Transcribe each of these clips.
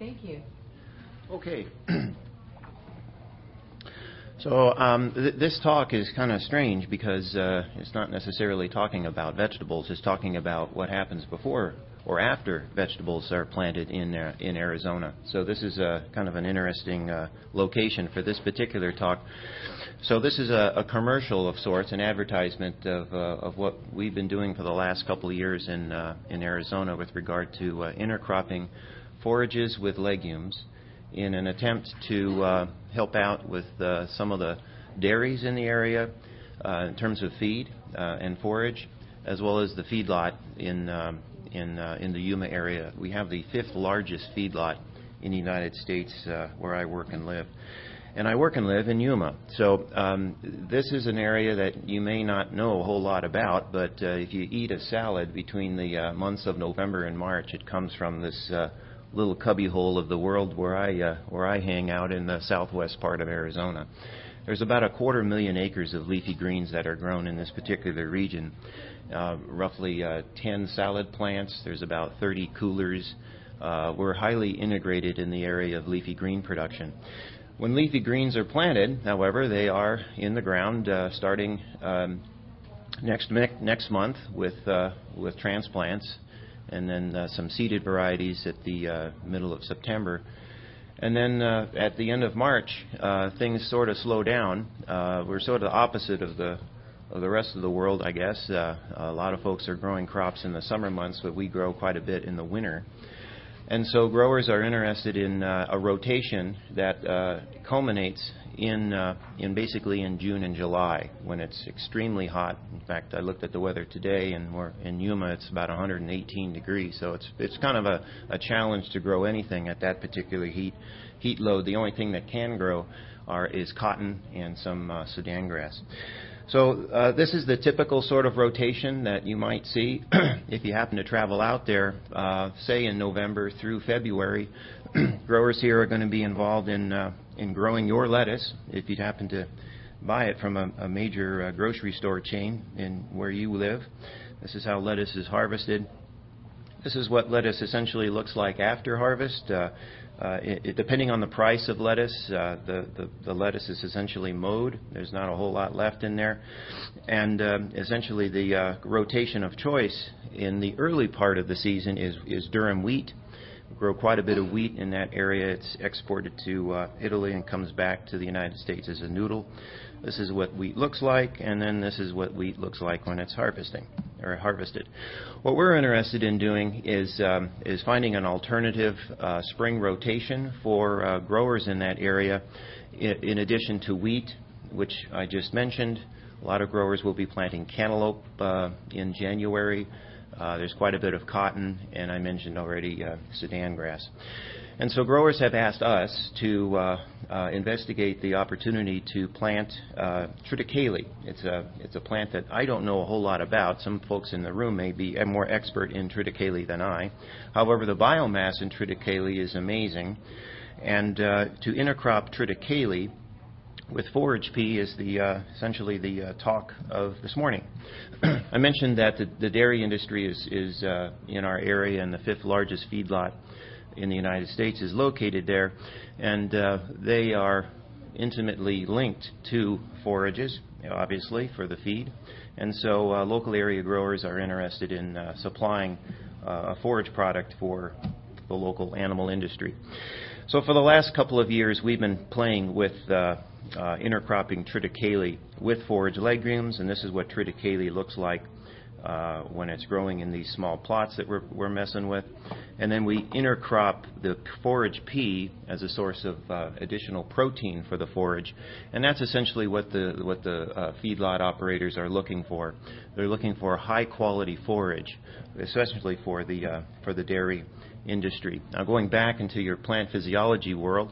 Thank you. Okay. So this talk is kind of strange because it's not necessarily talking about vegetables. It's talking about what happens before or after vegetables are planted in Arizona. So this is kind of an interesting location for this particular talk. So this is a commercial of sorts, an advertisement of what we've been doing for the last couple of years in Arizona with regard to intercropping forages with legumes in an attempt to help out with some of the dairies in the area in terms of feed and forage, as well as the feedlot in the Yuma area. We have the 5th largest feedlot in the United States where I work and live. And I work and live in Yuma. So this is an area that you may not know a whole lot about, but if you eat a salad between the months of November and March, it comes from this little cubbyhole of the world where I hang out in the southwest part of Arizona. There's about 250,000 acres of leafy greens that are grown in this particular region. Roughly 10 salad plants. There's about 30 coolers. We're highly integrated in the area of leafy green production. When leafy greens are planted, however, they are in the ground starting next month with transplants, and then some seeded varieties at the middle of September. And then at the end of March, things sort of slow down. We're sort of the opposite of the rest of the world, I guess. A lot of folks are growing crops in the summer months, but we grow quite a bit in the winter. And so growers are interested in a rotation that culminates in basically in June and July when it's extremely hot. In fact, I looked at the weather today, and we're in Yuma. It's about 118 degrees, so it's kind of a challenge to grow anything at that particular heat load. The only thing that can grow is cotton and some Sudan grass. So this is the typical sort of rotation that you might see if you happen to travel out there, say in November through February. Growers here are going to be involved in growing your lettuce if you happen to buy it from a major grocery store chain in where you live. This is how lettuce is harvested. This is what lettuce essentially looks like after harvest. Depending on the price of lettuce, the lettuce is essentially mowed. There's not a whole lot left in there. And essentially the rotation of choice in the early part of the season is durum wheat. We grow quite a bit of wheat in that area. It's exported to Italy and comes back to the United States as a noodle. This is what wheat looks like, and then this is what wheat looks like when it's harvested. What we're interested in doing is finding an alternative spring rotation for growers in that area. In addition to wheat, which I just mentioned, a lot of growers will be planting cantaloupe in January. There's quite a bit of cotton, and I mentioned already Sudan grass. And so growers have asked us to investigate the opportunity to plant triticale. It's a plant that I don't know a whole lot about. Some folks in the room may be more expert in triticale than I. However, the biomass in triticale is amazing. And to intercrop triticale with forage pea is essentially the talk of this morning. I mentioned that the dairy industry is in our area, and the 5th largest feedlot in the United States is located there, and they are intimately linked to forages, obviously, for the feed. And so local area growers are interested in supplying a forage product for the local animal industry. So for the last couple of years, we've been playing with intercropping triticale with forage legumes, and this is what triticale looks like when it's growing in these small plots that we're messing with. And then we intercrop the forage pea as a source of additional protein for the forage, and that's essentially what the feedlot operators are looking for. They're looking for high quality forage, especially for the dairy industry. Now, going back into your plant physiology world,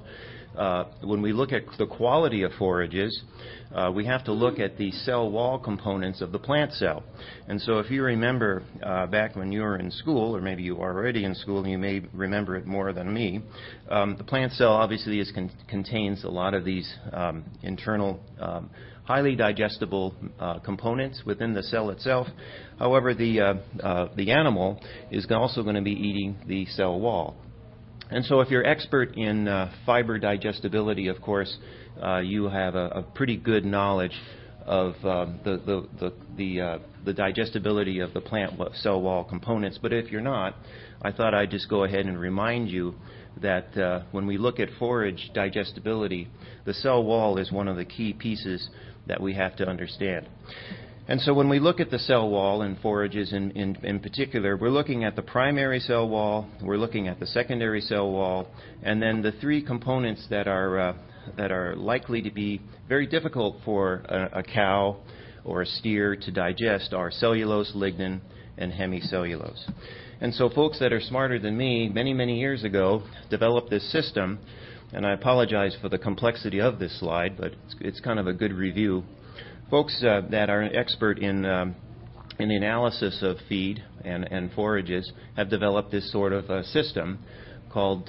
when we look at the quality of forages, we have to look at the cell wall components of the plant cell. And so if you remember back when you were in school, or maybe you are already in school and you may remember it more than me, the plant cell obviously contains a lot of these internal highly digestible components within the cell itself. However, the animal is also going to be eating the cell wall. And so if you're expert in fiber digestibility, of course, you have a pretty good knowledge of the digestibility of the plant cell wall components. But if you're not, I thought I'd just go ahead and remind you that when we look at forage digestibility, the cell wall is one of the key pieces that we have to understand. And so when we look at the cell wall and forages in particular, we're looking at the primary cell wall, we're looking at the secondary cell wall, and then the three components that are likely to be very difficult for a cow or a steer to digest are cellulose, lignin, and hemicellulose. And so folks that are smarter than me, many, many years ago, developed this system, and I apologize for the complexity of this slide, but it's kind of a good review. Folks that are expert in the analysis of feed and forages have developed this sort of system called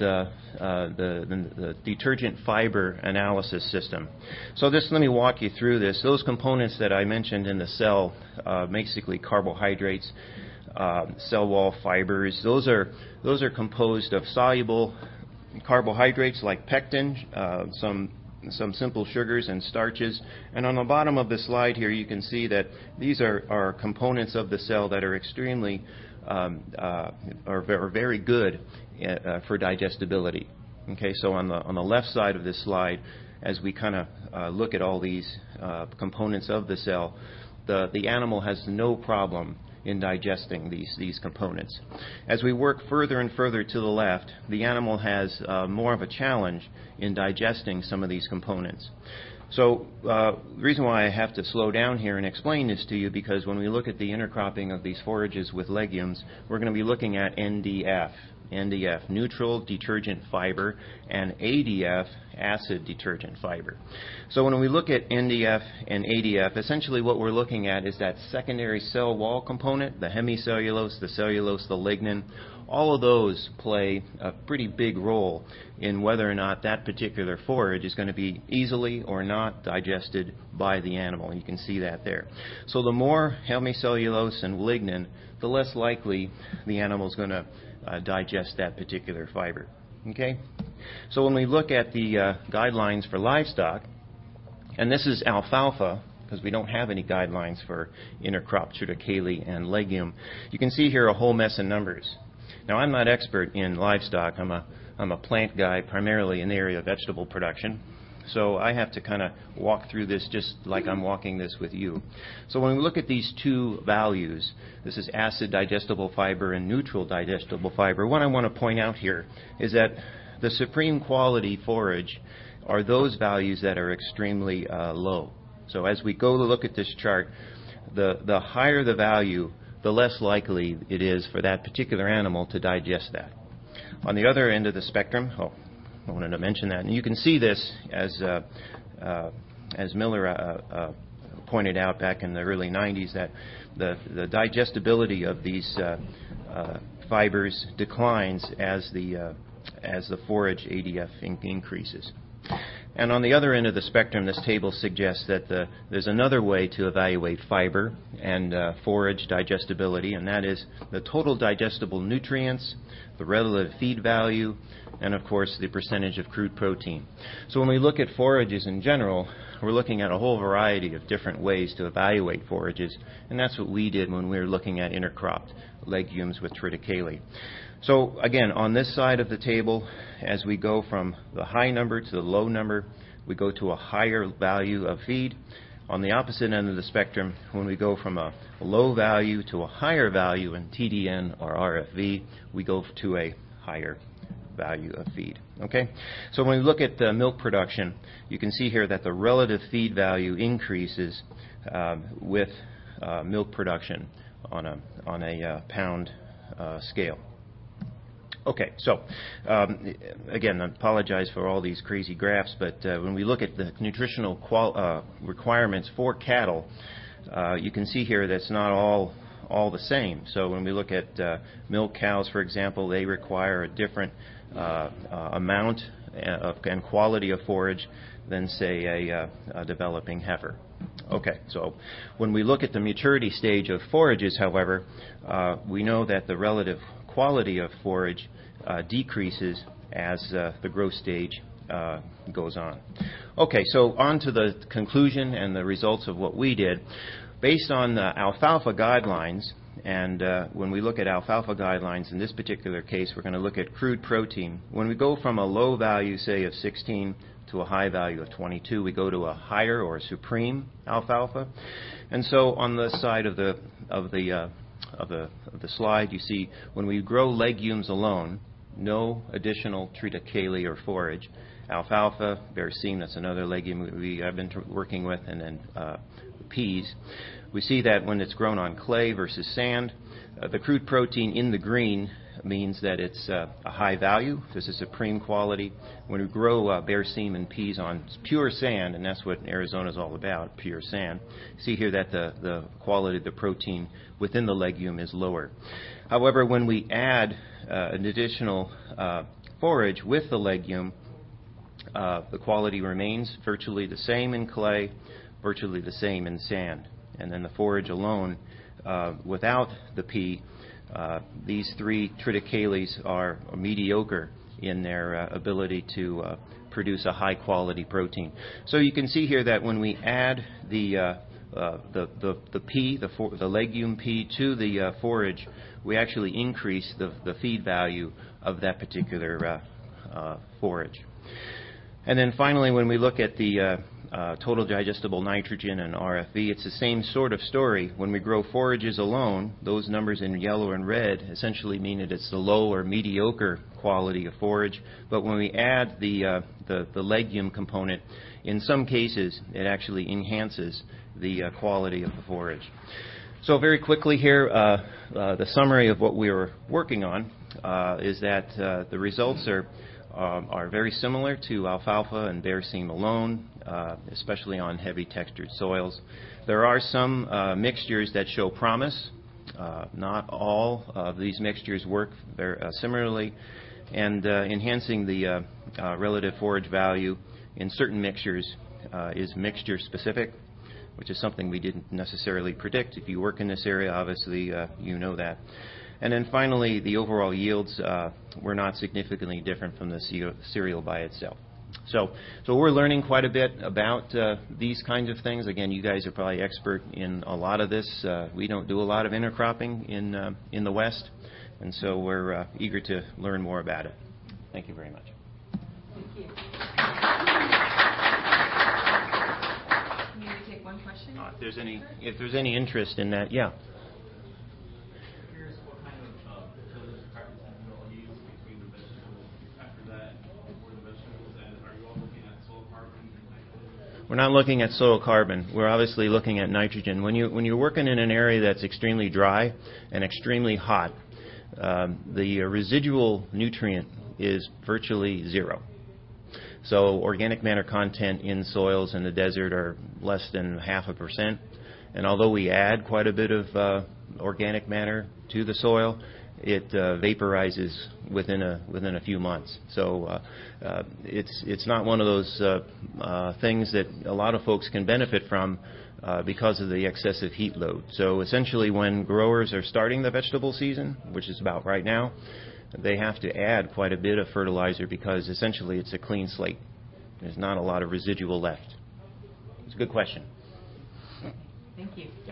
the detergent fiber analysis system. So let me walk you through this. Those components that I mentioned in the cell, basically carbohydrates, cell wall fibers, those are composed of soluble carbohydrates like pectin, some simple sugars and starches. And on the bottom of the slide here, you can see that these are components of the cell that are extremely are very good for digestibility. Okay, so on the left side of this slide, as we kind of look at all these components of the cell, the animal has no problem in digesting these components. As we work further and further to the left, the animal has more of a challenge in digesting some of these components. So the reason why I have to slow down here and explain this to you, because when we look at the intercropping of these forages with legumes, we're going to be looking at NDF, neutral detergent fiber, and ADF, acid detergent fiber. So when we look at NDF and ADF, essentially what we're looking at is that secondary cell wall component, the hemicellulose, the cellulose, the lignin. All of those play a pretty big role in whether or not that particular forage is going to be easily or not digested by the animal. You can see that there. So the more hemicellulose and lignin, the less likely the animal is going to digest that particular fiber. Okay? So when we look at the guidelines for livestock, and this is alfalfa, because we don't have any guidelines for intercrop triticale and legume, you can see here a whole mess of numbers. Now, I'm not expert in livestock. I'm a plant guy, primarily in the area of vegetable production. So I have to kind of walk through this just like I'm walking this with you. So when we look at these two values, this is acid digestible fiber and neutral digestible fiber, what I want to point out here is that the supreme quality forage are those values that are extremely low. So as we go to look at this chart, the higher the value, the less likely it is for that particular animal to digest that. On the other end of the spectrum, I wanted to mention that, and you can see this as Miller pointed out back in the early 90s, that the digestibility of these fibers declines as the forage ADF increases. And on the other end of the spectrum, this table suggests that there's another way to evaluate fiber and forage digestibility, and that is the total digestible nutrients, the relative feed value, and of course the percentage of crude protein. So when we look at forages in general, we're looking at a whole variety of different ways to evaluate forages, and that's what we did when we were looking at intercropped legumes with triticale. So again, on this side of the table, as we go from the high number to the low number, we go to a higher value of feed. On the opposite end of the spectrum, when we go from a low value to a higher value in TDN or RFV, we go to a higher value of feed. Okay? So when we look at milk production, you can see here that the relative feed value increases with milk production on a pound scale. Okay, so again, I apologize for all these crazy graphs, but when we look at the nutritional requirements for cattle, you can see here that's not all the same. So when we look at milk cows, for example, they require a different amount and quality of forage than, say, a developing heifer. Okay, so when we look at the maturity stage of forages, however, we know that the relative quality of forage decreases as the growth stage goes on. Okay, so on to the conclusion and the results of what we did. Based on the alfalfa guidelines, and when we look at alfalfa guidelines, in this particular case, we're going to look at crude protein. When we go from a low value, say, of 16 to a high value of 22, we go to a higher or supreme alfalfa. And so on the side of the slide, you see when we grow legumes alone, no additional triticale or forage. Alfalfa, berseem, that's another legume I've been working with, and then peas. We see that when it's grown on clay versus sand, the crude protein in the green means that it's a high value. This is supreme quality. When we grow berseem and peas on pure sand, and that's what Arizona is all about, pure sand, see here that the quality of the protein within the legume is lower. However, when we add an additional forage with the legume, the quality remains virtually the same in clay, virtually the same in sand. And then the forage alone, without the pea, these three triticales are mediocre in their ability to produce a high-quality protein. So you can see here that when we add the pea, the legume pea, to the forage, we actually increase the feed value of that particular forage. And then finally, when we look at the total digestible nitrogen and RFV, it's the same sort of story. When we grow forages alone, those numbers in yellow and red essentially mean that it's the low or mediocre quality of forage. But when we add the legume component, in some cases, it actually enhances the quality of the forage. So very quickly here, the summary of what we were working on is that the results are very similar to alfalfa and berseem alone, especially on heavy textured soils. There are some mixtures that show promise. Not all of these mixtures work very similarly, and enhancing the relative forage value in certain mixtures is mixture specific, which is something we didn't necessarily predict. If you work in this area, obviously you know that. And then finally, the overall yields were not significantly different from the cereal by itself. So we're learning quite a bit about these kinds of things. Again, you guys are probably expert in a lot of this. We don't do a lot of intercropping in the West, and so we're eager to learn more about it. Thank you very much. Thank you. Can you take one question? If there's any interest in that, yeah. We're not looking at soil carbon. We're obviously looking at nitrogen. When you're working in an area that's extremely dry and extremely hot, the residual nutrient is virtually zero. So organic matter content in soils in the desert are less than 0.5%. And although we add quite a bit of organic matter to the soil, it vaporizes within a few months. So it's not one of those things that a lot of folks can benefit from because of the excessive heat load. So essentially, when growers are starting the vegetable season, which is about right now, they have to add quite a bit of fertilizer because essentially it's a clean slate. There's not a lot of residual left. It's a good question. Thank you.